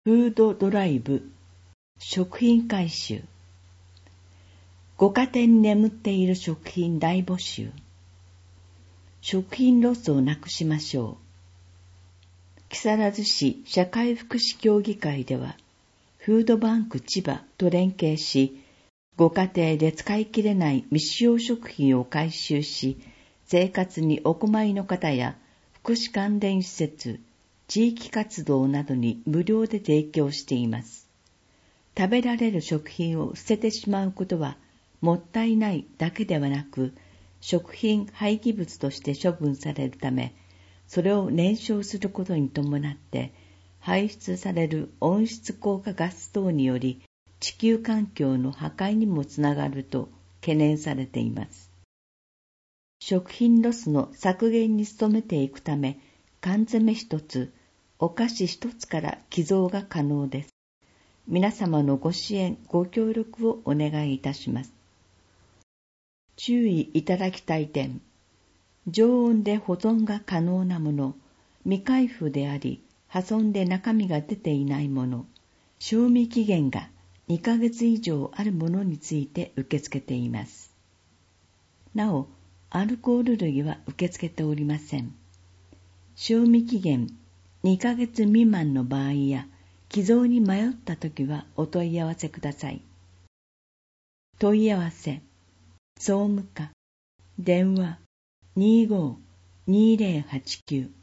フードドライブ、食品回収。ご家庭に眠っている食品大募集。食品ロスをなくしましょう。木更津市社会福祉協議会では、フードバンク千葉と連携し、ご家庭で使い切れない未使用食品を回収し、生活にお困りの方や福祉関連施設、地域活動などに無料で提供しています。食べられる食品を捨ててしまうことはもったいないだけではなく、食品廃棄物として処分されるため、それを燃焼することに伴って排出される温室効果ガス等により地球環境の破壊にもつながると懸念されています。食品ロスの削減に努めていくため、缶詰一つ、お菓子一つから寄贈が可能です。皆様のご支援、ご協力をお願いいたします。注意いただきたい点。常温で保存が可能なもの、未開封であり、破損で中身が出ていないもの、賞味期限が2ヶ月以上あるものについて受け付けています。なお、アルコール類は受け付けておりません。賞味期限2ヶ月未満の場合や、寄贈に迷ったときはお問い合わせください。問い合わせ、総務課、電話 25-2089